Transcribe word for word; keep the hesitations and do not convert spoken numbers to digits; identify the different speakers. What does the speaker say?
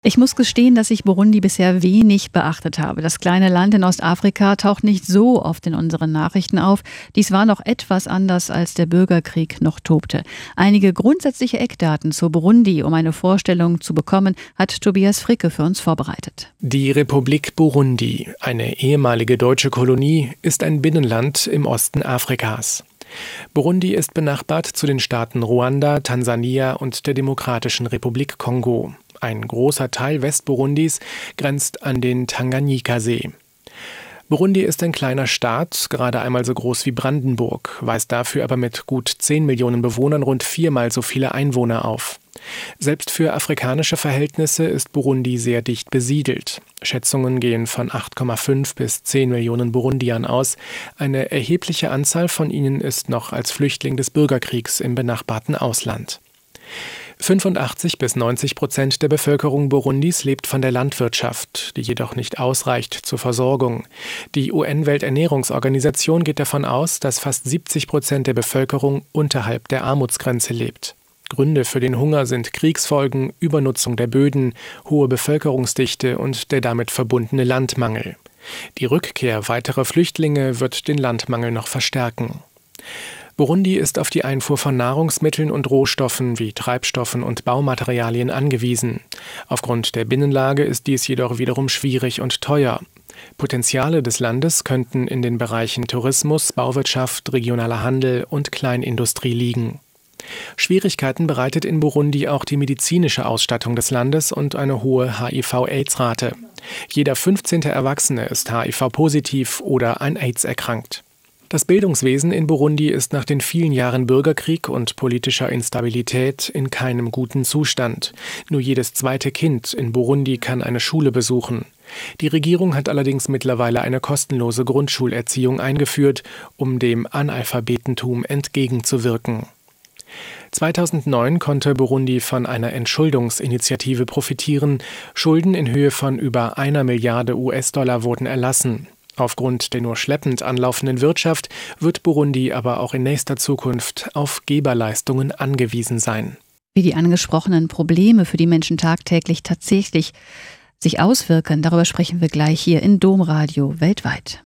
Speaker 1: Ich muss gestehen, dass ich Burundi bisher wenig beachtet habe. Das kleine Land in Ostafrika taucht nicht so oft in unseren Nachrichten auf. Dies war noch etwas anders, als der Bürgerkrieg noch tobte. Einige grundsätzliche Eckdaten zu Burundi, um eine Vorstellung zu bekommen, hat Tobias Fricke für uns vorbereitet.
Speaker 2: Die Republik Burundi, eine ehemalige deutsche Kolonie, ist ein Binnenland im Osten Afrikas. Burundi ist benachbart zu den Staaten Ruanda, Tansania und der Demokratischen Republik Kongo. Ein großer Teil Westburundis grenzt an den Tanganyika-See. Burundi ist ein kleiner Staat, gerade einmal so groß wie Brandenburg, weist dafür aber mit gut zehn Millionen Bewohnern rund viermal so viele Einwohner auf. Selbst für afrikanische Verhältnisse ist Burundi sehr dicht besiedelt. Schätzungen gehen von acht Komma fünf bis zehn Millionen Burundiern aus. Eine erhebliche Anzahl von ihnen ist noch als Flüchtling des Bürgerkriegs im benachbarten Ausland. fünfundachtzig bis neunzig Prozent der Bevölkerung Burundis lebt von der Landwirtschaft, die jedoch nicht ausreicht zur Versorgung. Die U N-Welternährungsorganisation geht davon aus, dass fast siebzig Prozent der Bevölkerung unterhalb der Armutsgrenze lebt. Gründe für den Hunger sind Kriegsfolgen, Übernutzung der Böden, hohe Bevölkerungsdichte und der damit verbundene Landmangel. Die Rückkehr weiterer Flüchtlinge wird den Landmangel noch verstärken. Burundi ist auf die Einfuhr von Nahrungsmitteln und Rohstoffen wie Treibstoffen und Baumaterialien angewiesen. Aufgrund der Binnenlage ist dies jedoch wiederum schwierig und teuer. Potenziale des Landes könnten in den Bereichen Tourismus, Bauwirtschaft, regionaler Handel und Kleinindustrie liegen. Schwierigkeiten bereitet in Burundi auch die medizinische Ausstattung des Landes und eine hohe H I V-Aids-Rate. Jeder fünfzehnte Erwachsene ist H I V-positiv oder an Aids erkrankt. Das Bildungswesen in Burundi ist nach den vielen Jahren Bürgerkrieg und politischer Instabilität in keinem guten Zustand. Nur jedes zweite Kind in Burundi kann eine Schule besuchen. Die Regierung hat allerdings mittlerweile eine kostenlose Grundschulerziehung eingeführt, um dem Analphabetentum entgegenzuwirken. zweitausendneun konnte Burundi von einer Entschuldungsinitiative profitieren. Schulden in Höhe von über einer Milliarde U S-Dollar wurden erlassen. Aufgrund der nur schleppend anlaufenden Wirtschaft wird Burundi aber auch in nächster Zukunft auf Geberleistungen angewiesen sein.
Speaker 1: Wie die angesprochenen Probleme für die Menschen tagtäglich tatsächlich sich auswirken, darüber sprechen wir gleich hier in Domradio weltweit.